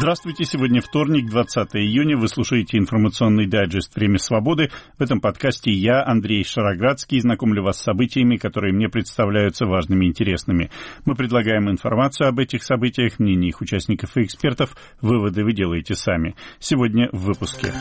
Здравствуйте, сегодня вторник, 20 июня. Вы слушаете информационный дайджест «Время свободы». В этом подкасте я, Андрей Шароградский, знакомлю вас с событиями, которые мне представляются важными и интересными. Мы предлагаем информацию об этих событиях, мнения их участников и экспертов. Выводы вы делаете сами. Сегодня в выпуске.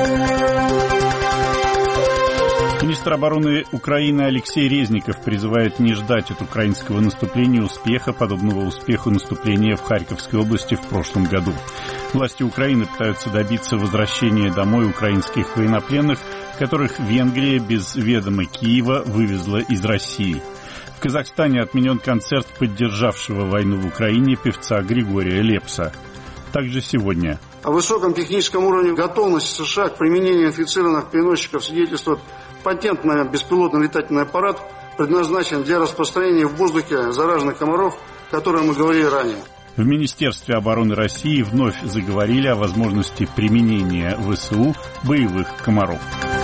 Министр обороны Украины Алексей Резников призывает не ждать от украинского наступления успеха, подобного успеху наступления в Харьковской области в прошлом году. Власти Украины пытаются добиться возвращения домой украинских военнопленных, которых Венгрия без ведома Киева вывезла из России. В Казахстане отменен концерт поддержавшего войну в Украине певца Григория Лепса. Также сегодня. О высоком техническом уровне готовности США к применению инфицированных переносчиков свидетельствует патент на беспилотный летательный аппарат, предназначен для распространения в воздухе зараженных комаров, о которых мы говорили ранее. В Министерстве обороны России вновь заговорили о возможности применения ВСУ боевых комаров.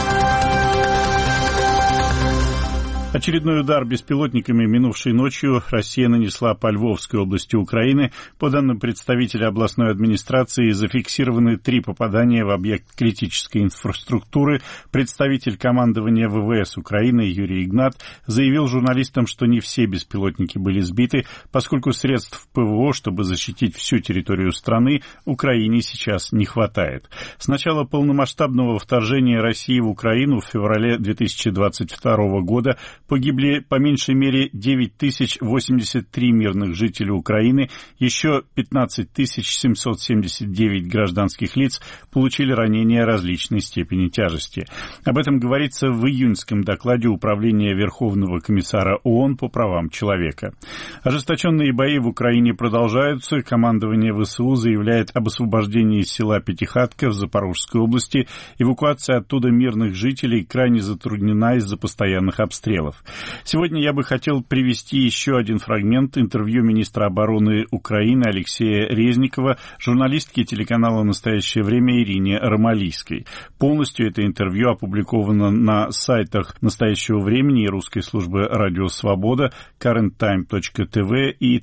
Очередной удар беспилотниками минувшей ночью Россия нанесла по Львовской области Украины. По данным представителя областной администрации, зафиксированы 3 попадания в объект критической инфраструктуры. Представитель командования ВВС Украины Юрий Игнат заявил журналистам, что не все беспилотники были сбиты, поскольку средств ПВО, чтобы защитить всю территорию страны, Украине сейчас не хватает. С начала полномасштабного вторжения России в Украину в феврале 2022 года погибли по меньшей мере 9083 мирных жителей Украины, еще 15 779 гражданских лиц получили ранения различной степени тяжести. Об этом говорится в июньском докладе Управления Верховного комиссара ООН по правам человека. Ожесточенные бои в Украине продолжаются. Командование ВСУ заявляет об освобождении села Пятихатка в Запорожской области. Эвакуация оттуда мирных жителей крайне затруднена из-за постоянных обстрелов. Сегодня я бы хотел привести еще один фрагмент интервью министра обороны Украины Алексея Резникова журналистке телеканала «Настоящее время» Ирине Ромалийской. Полностью это интервью опубликовано на сайтах «Настоящего времени» и русской службы «Радио Свобода», currenttime.tv и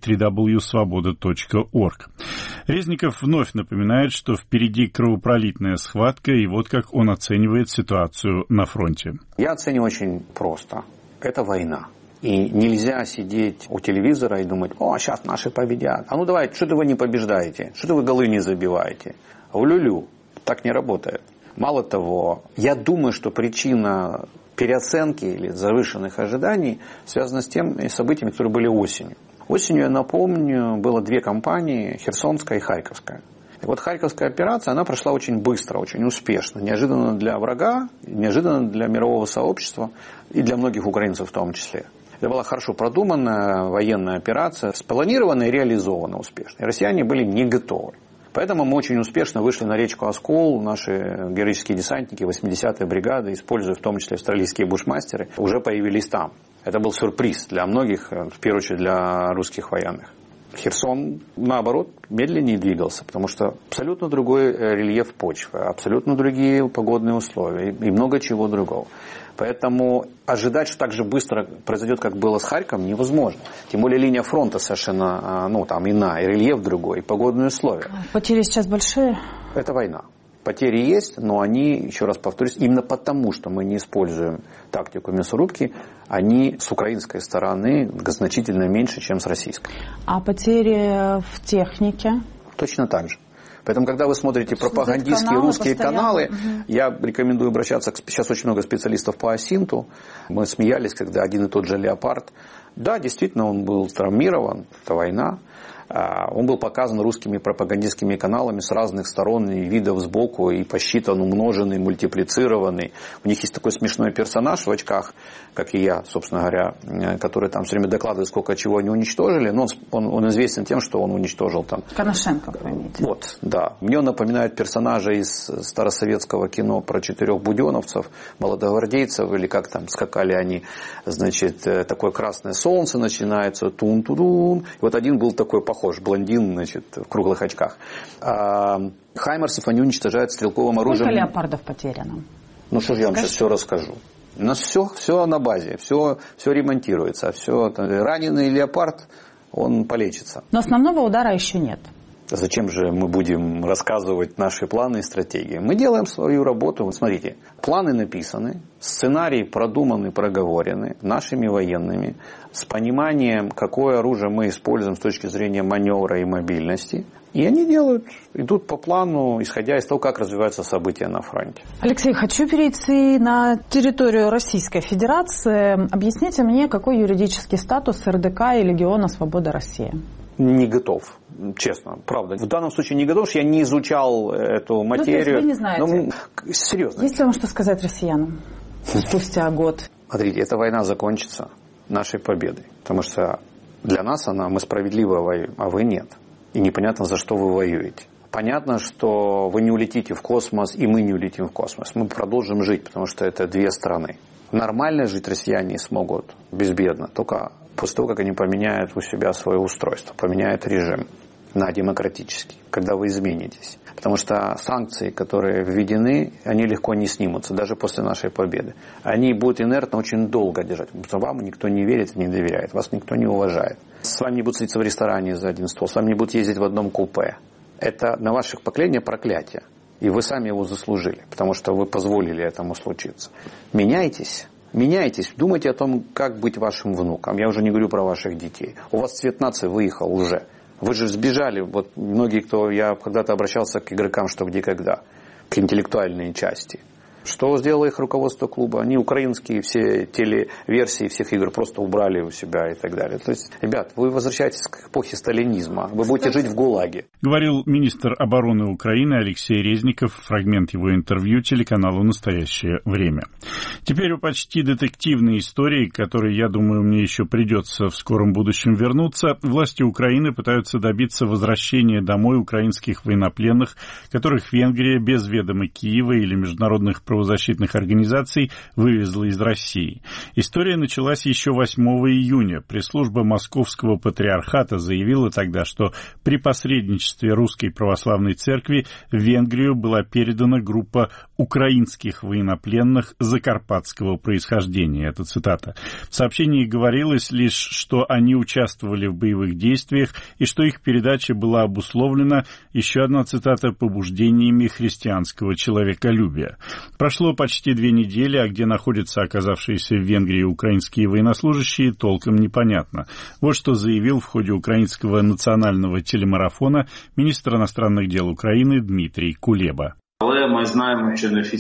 www.svoboda.org. Резников вновь напоминает, что впереди кровопролитная схватка, и вот как он оценивает ситуацию на фронте. Я оцениваю очень просто. Это война. И нельзя сидеть у телевизора и думать: о, сейчас наши победят. А ну давайте, что-то вы не побеждаете, что-то вы голы не забиваете. Улю-лю. Так не работает. Мало того, я думаю, что причина переоценки или завышенных ожиданий связана с теми событиями, которые были осенью. Осенью, я напомню, было 2 кампании, Херсонская и Харьковская. И вот Харьковская операция, она прошла очень быстро, очень успешно. Неожиданно для врага, неожиданно для мирового сообщества и для многих украинцев в том числе. Это была хорошо продуманная военная операция, спланирована и реализована успешно. И россияне были не готовы. Поэтому мы очень успешно вышли на речку Оскол. Наши героические десантники 80-й бригады, используя в том числе австралийские бушмастеры, уже появились там. Это был сюрприз для многих, в первую очередь для русских военных. Херсон, наоборот, медленнее двигался, потому что абсолютно другой рельеф почвы, абсолютно другие погодные условия и много чего другого. Поэтому ожидать, что так же быстро произойдет, как было с Харьковом, невозможно. Тем более линия фронта совершенно там иная, и рельеф другой, и погодные условия. Потери сейчас большие? Это война. Потери есть, но они, еще раз повторюсь, именно потому, что мы не используем тактику мясорубки, они с украинской стороны значительно меньше, чем с российской. А потери в технике? Точно так же. Поэтому, когда вы смотрите пропагандистские русские каналы, я рекомендую обращаться, сейчас очень много специалистов по Асинту. Мы смеялись, когда один и тот же «Леопард», да, действительно, он был травмирован, это война. Он был показан русскими пропагандистскими каналами с разных сторон и видов сбоку, и посчитан, умноженный, мультиплицированный. У них есть такой смешной персонаж в очках, как и я, собственно говоря, который там все время докладывает, сколько чего они уничтожили. Но он известен тем, что он уничтожил там... Коношенко, поймите. Вот, да. Мне он напоминает персонажа из старосоветского кино про 4 буденовцев, молодогвардейцев, или как там скакали они, значит, такое красное солнце начинается, тун-тун. И вот один был такой похож, блондин, значит, в круглых очках. А хаймерсов они уничтожают стрелковым оружием. Сколько леопардов потеряно? Ну что же я вам сейчас все расскажу. У нас все на базе, все ремонтируется, все. Раненый леопард, он полечится. Но основного удара еще нет. Зачем же мы будем рассказывать наши планы и стратегии? Мы делаем свою работу. Вот смотрите, планы написаны, сценарии продуманы, проговорены нашими военными, с пониманием, какое оружие мы используем с точки зрения маневра и мобильности. И они идут по плану, исходя из того, как развиваются события на фронте. Алексей, хочу перейти на территорию Российской Федерации. Объясните мне, какой юридический статус РДК и Легиона Свобода России? Не готов, честно, правда. В данном случае не готов, я не изучал эту материю. Вы не знаете? Серьезно. Есть ли вам что сказать россиянам спустя год? Смотрите, эта война закончится нашей победой. Потому что для нас мы справедливо воюем, а вы нет. И непонятно, за что вы воюете. Понятно, что вы не улетите в космос, и мы не улетим в космос. Мы продолжим жить, потому что это две страны. Нормально жить россияне смогут безбедно, только после того, как они поменяют у себя свое устройство, поменяют режим на демократический, когда вы изменитесь. Потому что санкции, которые введены, они легко не снимутся, даже после нашей победы. Они будут инертно очень долго держать, потому что вам никто не верит и не доверяет, вас никто не уважает. С вами не будут садиться в ресторане за один стол, с вами не будут ездить в одном купе. Это на ваших поколениях проклятие. И вы сами его заслужили, потому что вы позволили этому случиться. Меняйтесь. Меняйтесь, думайте о том, как быть вашим внукам. Я уже не говорю про ваших детей. У вас цвет нации выехал уже. Вы же сбежали. Вот многие, я когда-то обращался к игрокам, что где когда, к интеллектуальной части. Что сделало их руководство клуба? Они украинские все телеверсии всех игр просто убрали у себя и так далее. То есть, ребят, вы возвращаетесь к эпохе сталинизма. Вы будете жить в ГУЛАГе. Говорил министр обороны Украины Алексей Резников. Фрагмент его интервью телеканалу «Настоящее время». Теперь о почти детективной истории, к которой, я думаю, мне еще придется в скором будущем вернуться. Власти Украины пытаются добиться возвращения домой украинских военнопленных, которых Венгрия без ведома Киева или международных правозащитных организаций вывезла из России. История началась еще 8 июня. Пресс-служба Московского патриархата заявила тогда, что при посредничестве Русской Православной Церкви в Венгрию была передана группа украинских военнопленных закарпатского происхождения. Это цитата. В сообщении говорилось лишь, что они участвовали в боевых действиях и что их передача была обусловлена, еще одна цитата, побуждениями христианского человеколюбия. Прошло почти 2 недели, а где находятся оказавшиеся в Венгрии украинские военнослужащие, толком непонятно. Вот что заявил в ходе украинского национального телемарафона министр иностранных дел Украины Дмитрий Кулеба. Мы знаем,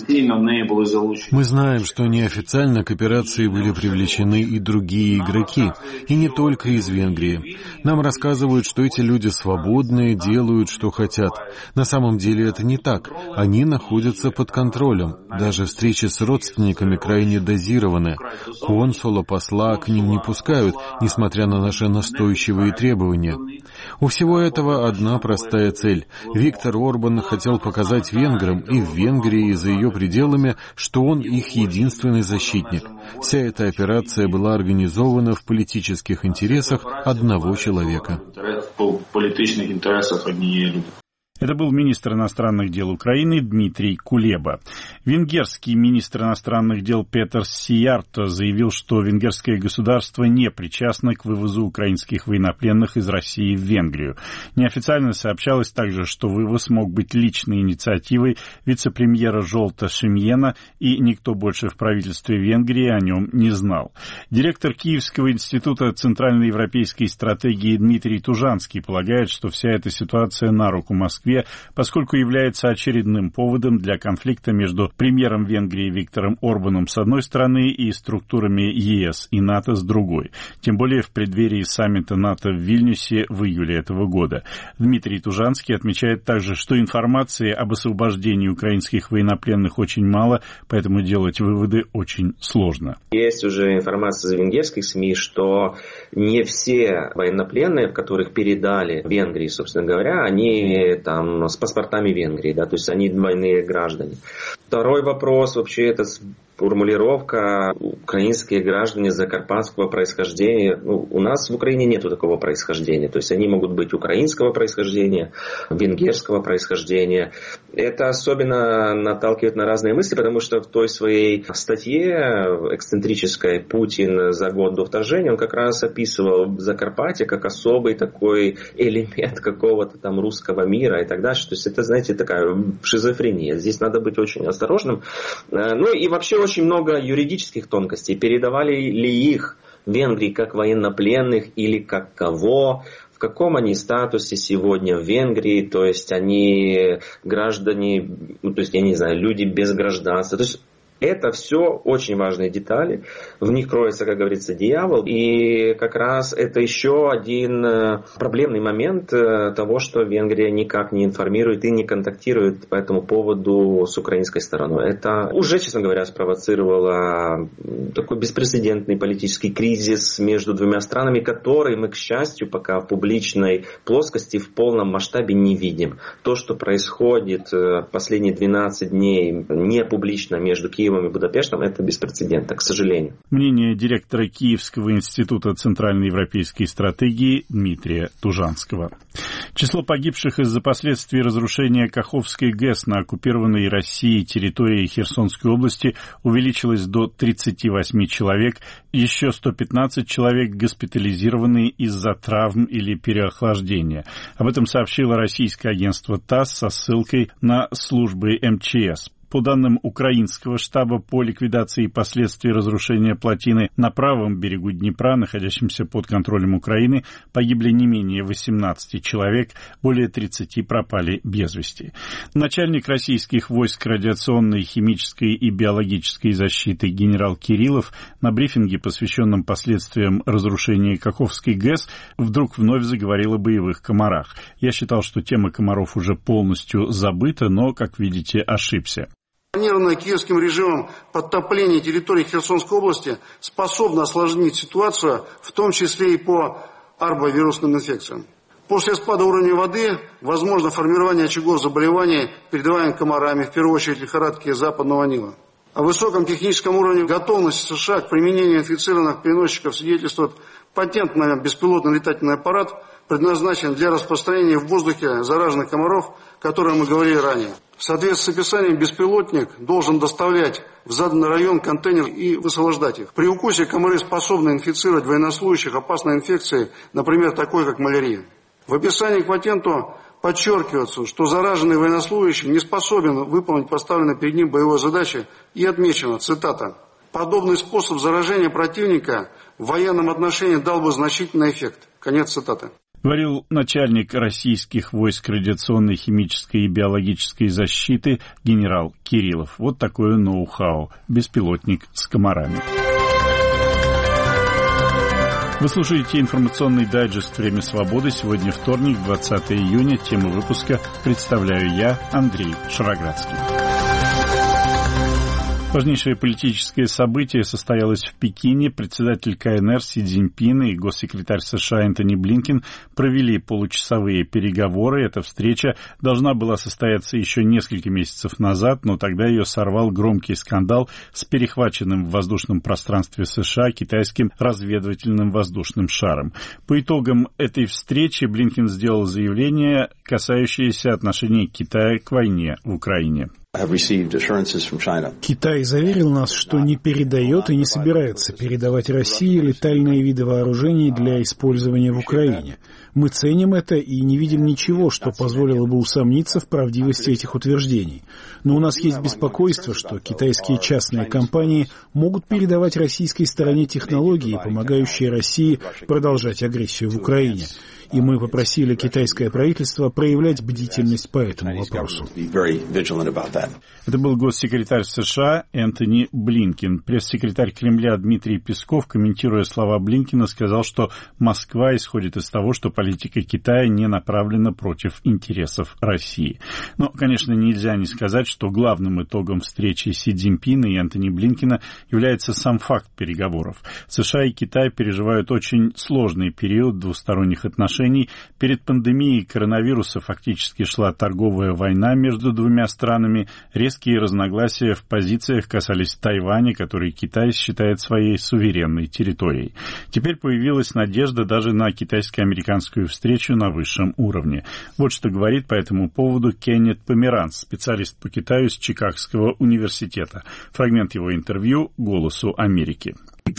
что неофициально к операции были привлечены и другие игроки, и не только из Венгрии. Нам рассказывают, что эти люди свободные, делают, что хотят. На самом деле это не так. Они находятся под контролем. Даже встречи с родственниками крайне дозированы. Консула, посла к ним не пускают, несмотря на наши настойчивые требования. У всего этого одна простая цель. Виктор Орбан хотел показать венграм и в Венгрии, и за ее пределами, что он их единственный защитник. Вся эта операция была организована в политических интересах одного человека. Это был министр иностранных дел Украины Дмитрий Кулеба. Венгерский министр иностранных дел Петер Сиярто заявил, что венгерское государство не причастно к вывозу украинских военнопленных из России в Венгрию. Неофициально сообщалось также, что вывоз мог быть личной инициативой вице-премьера Жолта Шемьена, и никто больше в правительстве Венгрии о нем не знал. Директор Киевского института центральноевропейской стратегии Дмитрий Тужанский полагает, что вся эта ситуация на руку Москве, поскольку является очередным поводом для конфликта между премьером Венгрии Виктором Орбаном с одной стороны и структурами ЕС и НАТО с другой. Тем более в преддверии саммита НАТО в Вильнюсе в июле этого года. Дмитрий Тужанский отмечает также, что информации об освобождении украинских военнопленных очень мало, поэтому делать выводы очень сложно. Есть уже информация из венгерских СМИ, что не все военнопленные, которых передали Венгрии, собственно говоря, они там с паспортами Венгрии, да, то есть они двойные граждане. Второй вопрос, вообще это формулировка «украинские граждане закарпатского происхождения». У нас в Украине нет такого происхождения. То есть они могут быть украинского происхождения, венгерского происхождения. Это особенно наталкивает на разные мысли, потому что в той своей статье эксцентрической «Путин за год до вторжения» он как раз описывал Закарпатье как особый такой элемент какого-то там русского мира и так дальше. То есть это, знаете, такая шизофрения. Здесь надо быть очень осторожным. Ну и вообще очень много юридических тонкостей. Передавали ли их в Венгрии как военнопленных или как кого? В каком они статусе сегодня в Венгрии? То есть они граждане, то есть, я не знаю, люди без гражданства. То есть это все очень важные детали. В них кроется, как говорится, дьявол. И как раз это еще один проблемный момент того, что Венгрия никак не информирует и не контактирует по этому поводу с украинской стороной. Это уже, честно говоря, спровоцировало такой беспрецедентный политический кризис между двумя странами, который мы, к счастью, пока в публичной плоскости в полном масштабе не видим. То, что происходит последние 12 дней не публично между Киевом и Будапештом, это беспрецедентно, к сожалению. Мнение директора Киевского института центральноевропейской стратегии Дмитрия Тужанского. Число погибших из-за последствий разрушения Каховской ГЭС на оккупированной Россией территории Херсонской области увеличилось до 38 человек. Еще 115 человек госпитализированы из-за травм или переохлаждения. Об этом сообщило российское агентство ТАСС со ссылкой на службы МЧС. По данным украинского штаба по ликвидации последствий разрушения плотины на правом берегу Днепра, находящемся под контролем Украины, погибли не менее 18 человек, более 30 пропали без вести. Начальник российских войск радиационной, химической и биологической защиты генерал Кириллов на брифинге, посвященном последствиям разрушения Каховской ГЭС, вдруг вновь заговорил о боевых комарах. Я считал, что тема комаров уже полностью забыта, но, как видите, ошибся. Планированное киевским режимом подтопление территории Херсонской области способно осложнить ситуацию, в том числе и по арбовирусным инфекциям. После спада уровня воды возможно формирование очагов заболеваний, передаваемых комарами, в первую очередь лихорадки Западного Нила. О высоком техническом уровне готовности США к применению инфицированных переносчиков свидетельствует патент на беспилотный летательный аппарат, предназначен для распространения в воздухе зараженных комаров, о котором мы говорили ранее. В соответствии с описанием, беспилотник должен доставлять в заданный район контейнер и высвобождать их. При укусе комары способны инфицировать военнослужащих опасной инфекцией, например, такой как малярия. В описании к патенту подчеркивается, что зараженный военнослужащий не способен выполнить поставленные перед ним боевые задачи, и отмечено, цитата, «подобный способ заражения противника в военном отношении дал бы значительный эффект». Конец цитаты. Говорил начальник российских войск радиационной, химической и биологической защиты генерал Кириллов. Вот такое ноу-хау. Беспилотник с комарами. Вы слушаете информационный дайджест «Время свободы». Сегодня вторник, 20 июня. Тему выпуска представляю я, Андрей Шароградский. Важнейшее политическое событие состоялось в Пекине. Председатель КНР Си Цзиньпин и госсекретарь США Энтони Блинкен провели получасовые переговоры. Эта встреча должна была состояться еще несколько месяцев назад, но тогда ее сорвал громкий скандал с перехваченным в воздушном пространстве США китайским разведывательным воздушным шаром. По итогам этой встречи Блинкен сделал заявление, касающееся отношения Китая к войне в Украине. Китай заверил нас, что не передает и не собирается передавать России летальные виды вооружений для использования в Украине. Мы ценим это и не видим ничего, что позволило бы усомниться в правдивости этих утверждений. Но у нас есть беспокойство, что китайские частные компании могут передавать российской стороне технологии, помогающие России продолжать агрессию в Украине. И мы попросили китайское правительство проявлять бдительность по этому вопросу. Это был госсекретарь США Энтони Блинкен. Пресс-секретарь Кремля Дмитрий Песков, комментируя слова Блинкена, сказал, что Москва исходит из того, что политика Китая не направлена против интересов России. Но, конечно, нельзя не сказать, что главным итогом встречи Си Цзиньпина и Энтони Блинкена является сам факт переговоров. США и Китай переживают очень сложный период двусторонних отношений. Перед пандемией коронавируса фактически шла торговая война между двумя странами. Резкие разногласия в позициях касались Тайваня, который Китай считает своей суверенной территорией. Теперь появилась надежда даже на китайско-американскую встречу на высшем уровне. Вот что говорит по этому поводу Кеннет Померанц, специалист по Китаю с Чикагского университета. Фрагмент его интервью «Голосу Америки».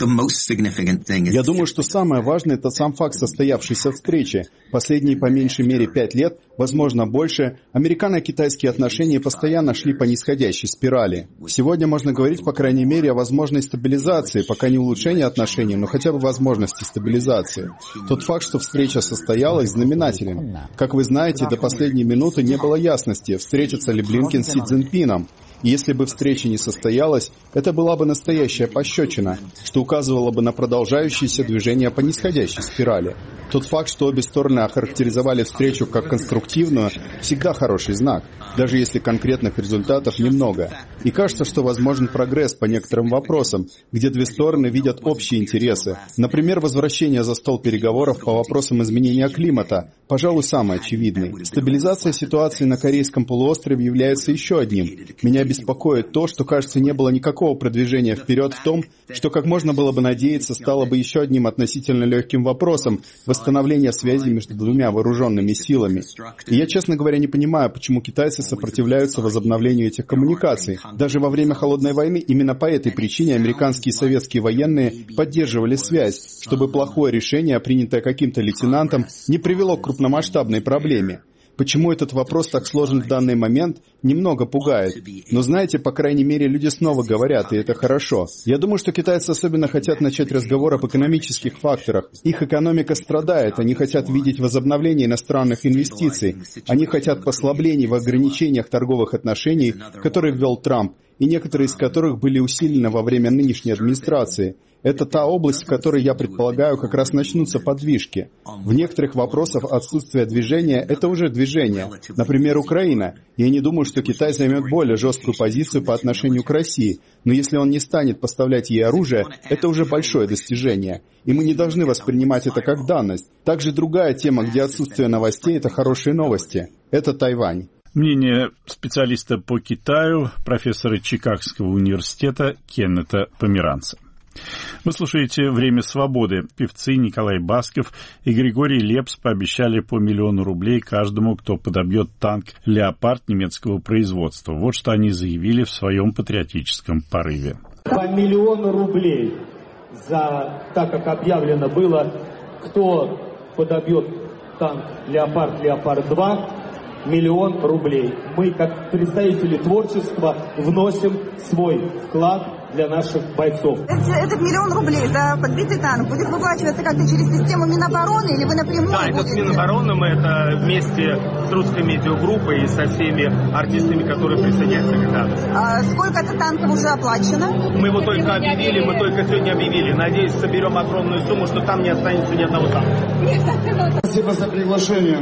Я думаю, что самое важное – это сам факт состоявшейся встречи. Последние по меньшей мере 5 лет, возможно больше, американо-китайские отношения постоянно шли по нисходящей спирали. Сегодня можно говорить, по крайней мере, о возможной стабилизации, пока не улучшении отношений, но хотя бы возможности стабилизации. Тот факт, что встреча состоялась, знаменателен. Как вы знаете, до последней минуты не было ясности, встретится ли Блинкен с Си Цзиньпином. И если бы встреча не состоялась, это была бы настоящая пощечина, что указывало бы на продолжающееся движение по нисходящей спирали. Тот факт, что обе стороны охарактеризовали встречу как конструктивную, всегда хороший знак, даже если конкретных результатов немного. И кажется, что возможен прогресс по некоторым вопросам, где две стороны видят общие интересы. Например, возвращение за стол переговоров по вопросам изменения климата, пожалуй, самый очевидный. Стабилизация ситуации на Корейском полуострове является еще одним. Меня беспокоит то, что, кажется, не было никакого продвижения вперед в том, что, как можно было бы надеяться, стало бы еще одним относительно легким вопросом восстановления связи между двумя вооруженными силами. И я, честно говоря, не понимаю, почему китайцы сопротивляются возобновлению этих коммуникаций. Даже во время Холодной войны именно по этой причине американские и советские военные поддерживали связь, чтобы плохое решение, принятое каким-то лейтенантом, не привело к крупномасштабной проблеме. Почему этот вопрос так сложен в данный момент, немного пугает. Но знаете, по крайней мере, люди снова говорят, и это хорошо. Я думаю, что китайцы особенно хотят начать разговор об экономических факторах. Их экономика страдает, они хотят видеть возобновление иностранных инвестиций. Они хотят послаблений в ограничениях торговых отношений, которые ввел Трамп, и некоторые из которых были усилены во время нынешней администрации. Это та область, в которой, я предполагаю, как раз начнутся подвижки. В некоторых вопросах отсутствие движения – это уже движение. Например, Украина. Я не думаю, что Китай займет более жесткую позицию по отношению к России. Но если он не станет поставлять ей оружие, это уже большое достижение. И мы не должны воспринимать это как данность. Также другая тема, где отсутствие новостей – это хорошие новости. Это Тайвань. Мнение специалиста по Китаю, профессора Чикагского университета Кеннета Померанца. Вы слушаете «Время свободы». Певцы Николай Басков и Григорий Лепс пообещали по 1 000 000 рублей каждому, кто подобьет танк «Леопард» немецкого производства. Вот что они заявили в своем патриотическом порыве. По 1 000 000 рублей за, так как объявлено было, кто подобьет танк «Леопард», «Леопард-2», 1 000 000 рублей. Мы, как представители творчества, вносим свой вклад для наших бойцов. Этот 1 000 000 рублей за подбитый танк будет выплачиваться как-то через систему Минобороны или вы напрямую? Да, это с Минобороны, мы это вместе с русской медиагруппой и со всеми артистами, которые присоединяются к этому. А сколько это танков уже оплачено? Мы его только объявили, мы только сегодня объявили. Надеюсь, соберем огромную сумму, что там не останется ни одного танка. Спасибо за приглашение.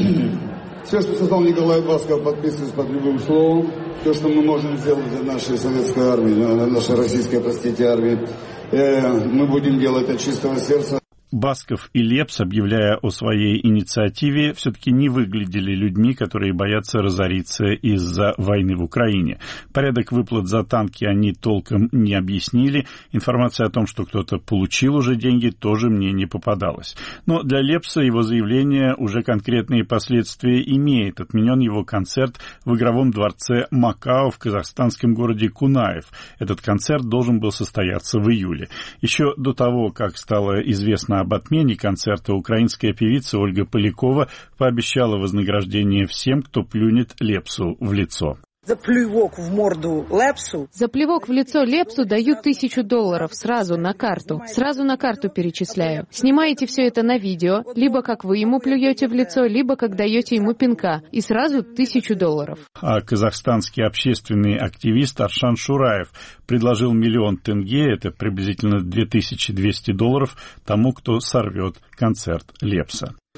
Все, что сказал Николай Басков, подписываюсь под любым словом. То, что мы можем сделать для нашей советской армии, нашей российской, армии, мы будем делать от чистого сердца. Басков и Лепс, объявляя о своей инициативе, все-таки не выглядели людьми, которые боятся разориться из-за войны в Украине. Порядок выплат за танки они толком не объяснили. Информация о том, что кто-то получил уже деньги, тоже мне не попадалась. Но для Лепса его заявление уже конкретные последствия имеет. Отменен его концерт в игровом дворце Макао в казахстанском городе Кунаев. Этот концерт должен был состояться в июле. Еще до того, как стало известно об отмене концерта, украинская певица Ольга Полякова пообещала вознаграждение всем, кто плюнет Лепсу в лицо. За плевок в морду Лепсу. За плевок в лицо Лепсу даю $1000 сразу на карту. Сразу на карту перечисляю. Снимаете все это на видео, либо как вы ему плюете в лицо, либо как даете ему пинка. И сразу $1000. А казахстанский общественный активист Аршан Шураев предложил 1 000 000 тенге, это приблизительно $2200, тому, кто сорвет концерт Лепса.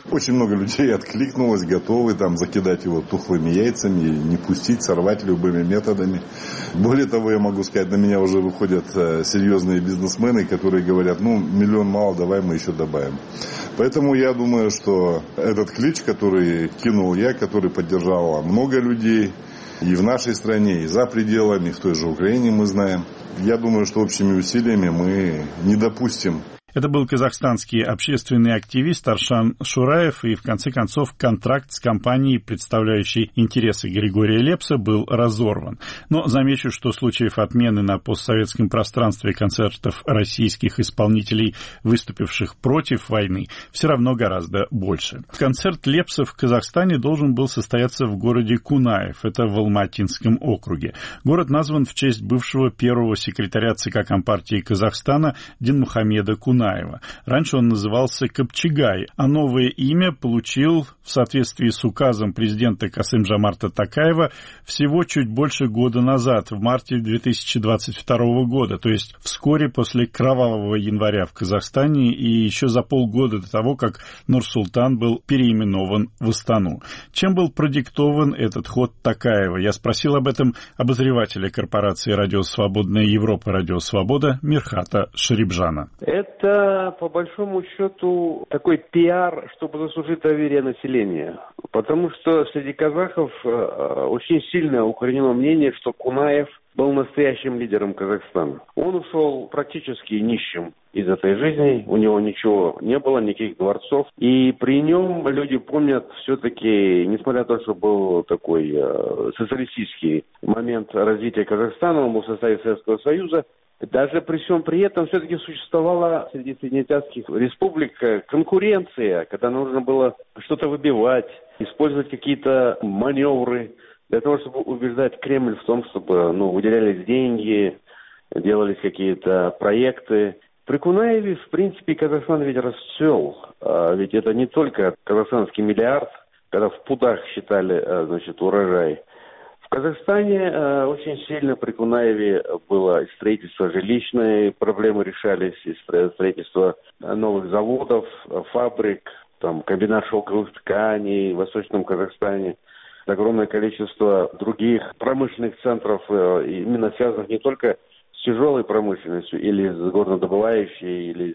Очень много людей откликнулось, готовы там закидать его тухлыми яйцами, не пустить, сорвать любыми методами. Более того, я могу сказать, на меня уже выходят серьезные бизнесмены, которые говорят, миллион мало, давай мы еще добавим. Поэтому я думаю, что этот клич, который кинул я, который поддержало много людей, и в нашей стране, и за пределами, в той же Украине мы знаем, я думаю, что общими усилиями мы не допустим. Это был казахстанский общественный активист Аршан Шураев, и в конце концов контракт с компанией, представляющей интересы Григория Лепса, был разорван. Но замечу, что случаев отмены на постсоветском пространстве концертов российских исполнителей, выступивших против войны, все равно гораздо больше. Концерт Лепса в Казахстане должен был состояться в городе Кунаев, это в Алматинском округе. Город назван в честь бывшего первого секретаря ЦК Компартии Казахстана Динмухамеда Кунаева. Раньше он назывался Капчагай, а новое имя получил в соответствии с указом президента Касым-Жомарта Токаева всего чуть больше года назад, в марте 2022 года, то есть вскоре после кровавого января в Казахстане и еще за полгода до того, как Нур-Султан был переименован в Астану. Чем был продиктован этот ход Токаева? Я спросил об этом обозревателя корпорации «Радио Свободная Европа», «Радио Свобода» Мирхата Шарибжана. Это, по большому счету, такой пиар, чтобы заслужить доверие населения. Потому что среди казахов очень сильно укоренено мнение, что Кунаев был настоящим лидером Казахстана. Он ушел практически нищим из этой жизни, у него ничего не было, никаких дворцов. И при нем люди помнят все-таки, несмотря на то, что был такой социалистический момент развития Казахстана, он был в составе Советского Союза, даже при всем при этом все-таки существовала среди среднеазиатских республик конкуренция, когда нужно было что-то выбивать, использовать какие-то маневры для того, чтобы убеждать Кремль в том, чтобы выделялись деньги, делались какие-то проекты. При Кунаеве, в принципе, Казахстан ведь расцвел. Ведь это не только казахстанский миллиард, когда в пудах считали, урожай. В Казахстане очень сильно при Кунаеве было строительство жилищное, проблемы решались, и строительство новых заводов, фабрик, комбинат шелковых тканей в Восточном Казахстане, огромное количество других промышленных центров, именно связанных не только с тяжелой промышленностью или с горнодобывающей,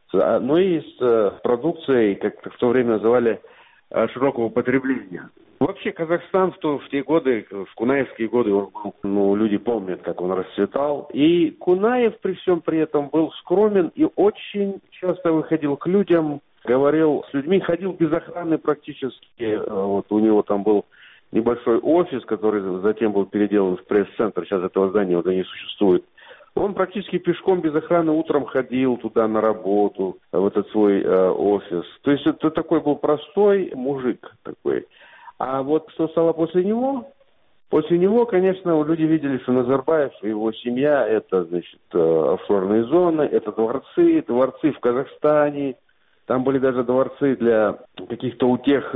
но и с продукцией, как в то время называли, широкого потребления. Вообще Казахстан в те годы, в кунаевские годы, он был, люди помнят, как он расцветал. И Кунаев при всем при этом был скромен и очень часто выходил к людям, говорил с людьми, ходил без охраны практически. У него там был небольшой офис, который затем был переделан в пресс-центр, сейчас этого здания уже не существует. Он практически пешком без охраны утром ходил туда на работу, в этот свой офис. То есть это такой был простой мужик такой. А вот что стало после него? После него, конечно, люди видели, что Назарбаев и его семья, это, офшорные зоны, это дворцы в Казахстане. Там были даже дворцы для каких-то утех,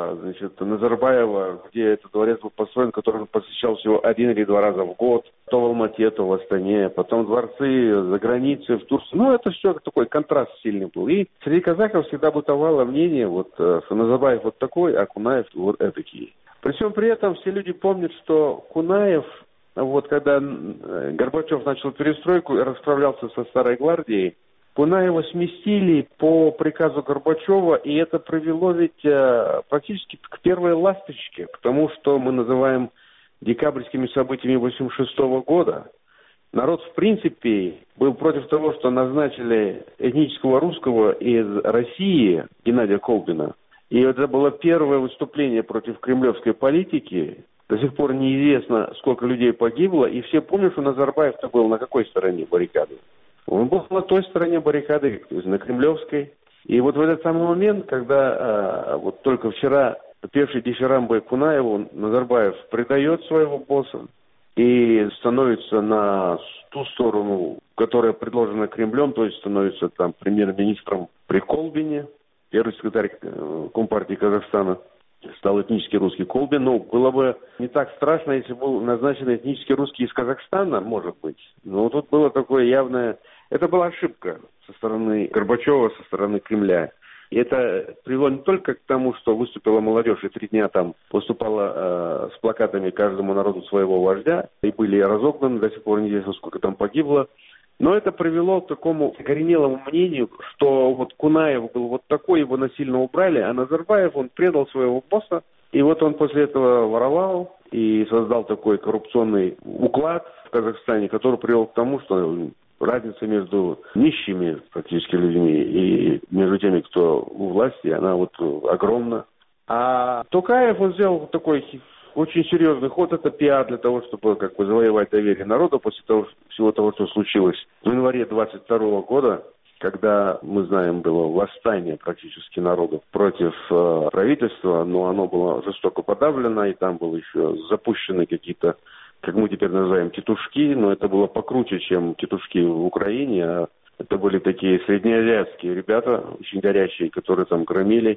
Назарбаева, где этот дворец был построен, который он посещал всего 1 или 2 раза в год. То в Алмате, то в Астане. Потом дворцы за границей, в Турции. Это все такой контраст сильный был. И среди казахов всегда бытовало мнение, что Назарбаев вот такой, а Кунаев вот этакий. При всем при этом все люди помнят, что Кунаев, когда Горбачев начал перестройку и расправлялся со Старой Гвардией, Кунаева сместили по приказу Горбачева, и это привело ведь практически к первой ласточке, к тому, что мы называем декабрьскими событиями 1986 года. Народ, в принципе, был против того, что назначили этнического русского из России Геннадия Колбина. И это было первое выступление против кремлевской политики. До сих пор неизвестно, сколько людей погибло, и все помнят, что Назарбаев-то был на какой стороне баррикады. Он был на той стороне баррикады, то есть на кремлевской. И вот в этот самый момент, когда только вчера певший дифирамбой Кунаеву Назарбаев предает своего босса и становится на ту сторону, которая предложена Кремлем, то есть становится там премьер-министром при Колбине, первый секретарь Компартии Казахстана, стал этнически русский Колбин. Было бы не так страшно, если был назначен этнически русский из Казахстана, может быть. Но тут было такое явное... Это была ошибка со стороны Горбачева, со стороны Кремля. И это привело не только к тому, что выступила молодежь и 3 дня там выступала с плакатами «Каждому народу своего вождя», и были разогнаны, до сих пор неизвестно, сколько там погибло. Но это привело к такому коренелому мнению, что вот Кунаев был вот такой, его насильно убрали, а Назарбаев, он предал своего босса, и вот он после этого воровал и создал такой коррупционный уклад в Казахстане, который привел к тому, что разница между нищими практически людьми и между теми, кто у власти, она вот огромна. А Токаев, он сделал такой очень серьезный ход, это пиар для того, чтобы как бы завоевать доверие народа после всего того, что случилось в январе 22 года, когда, мы знаем, было восстание практически народов против правительства, но оно было жестоко подавлено, и там было еще запущены какие-то, как мы теперь называем, тетушки, но это было покруче, чем тетушки в Украине, а это были такие среднеазиатские ребята, очень горячие, которые там громили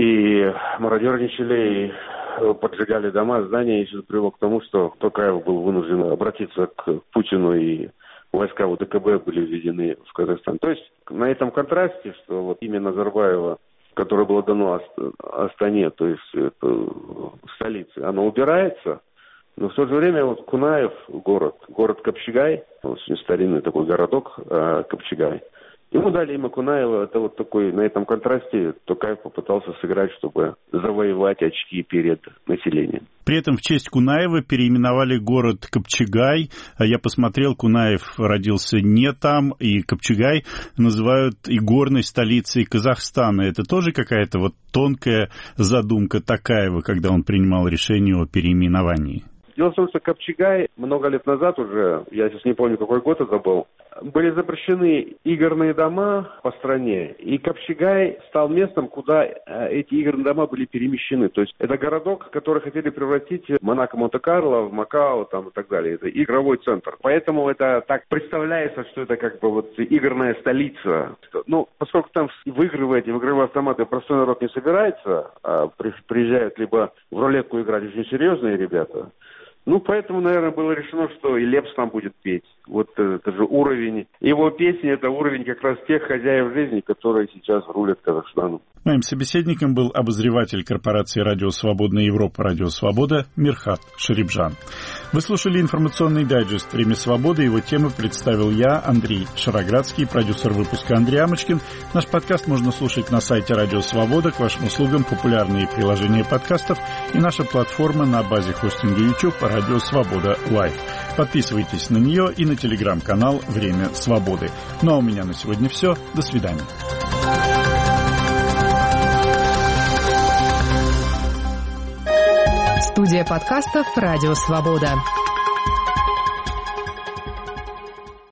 и мародерничали, и поджигали дома, здания, и это привело к тому, что Токаев был вынужден обратиться к Путину, и войска УДКБ были введены в Казахстан. То есть на этом контрасте, что вот имя Назарбаева, которое было дано Астане, то есть это столице, оно убирается, но в то же время вот Кунаев, город Капчагай, очень старинный такой городок Капчагай, ему дали имя Кунаева, это вот такой, на этом контрасте Токаев попытался сыграть, чтобы завоевать очки перед населением. При этом в честь Кунаева переименовали город Капчагай. Я посмотрел, Кунаев родился не там, и Капчагай называют и горной столицей Казахстана. Это тоже какая-то вот тонкая задумка Токаева, когда он принимал решение о переименовании? Дело в том, что Капчагай много лет назад уже, я сейчас не помню, какой год это был, были запрещены игорные дома по стране, и Капчагай стал местом, куда эти игорные дома были перемещены. То есть это городок, который хотели превратить в Монако-Монте-Карло, в Макао там, и так далее. Это игровой центр. Поэтому это так представляется, что это как бы вот игорная столица. Ну, поскольку там в игровые автоматы простой народ не собирается, а приезжают либо в рулетку играть очень серьезные ребята, ну, поэтому, наверное, было решено, что и Лепс там будет петь. Вот это же уровень. Его песни — это уровень как раз тех хозяев жизни, которые сейчас рулят Казахстаном. Моим собеседником был обозреватель корпорации «Радио Свободная Европа» «Радио Свобода» Мирхат Шарипжан. Вы слушали информационный дайджест «Время свободы». Его темы представил я, Андрей Шароградский, продюсер выпуска Андрей Амочкин. Наш подкаст можно слушать на сайте «Радио Свобода». К вашим услугам популярные приложения подкастов и наша платформа на базе хостинга YouTube «Радио Свобода Лайв». Подписывайтесь на нее и на телеграм-канал «Время свободы». Ну а у меня на сегодня все. До свидания. Студия подкастов «Радио Свобода».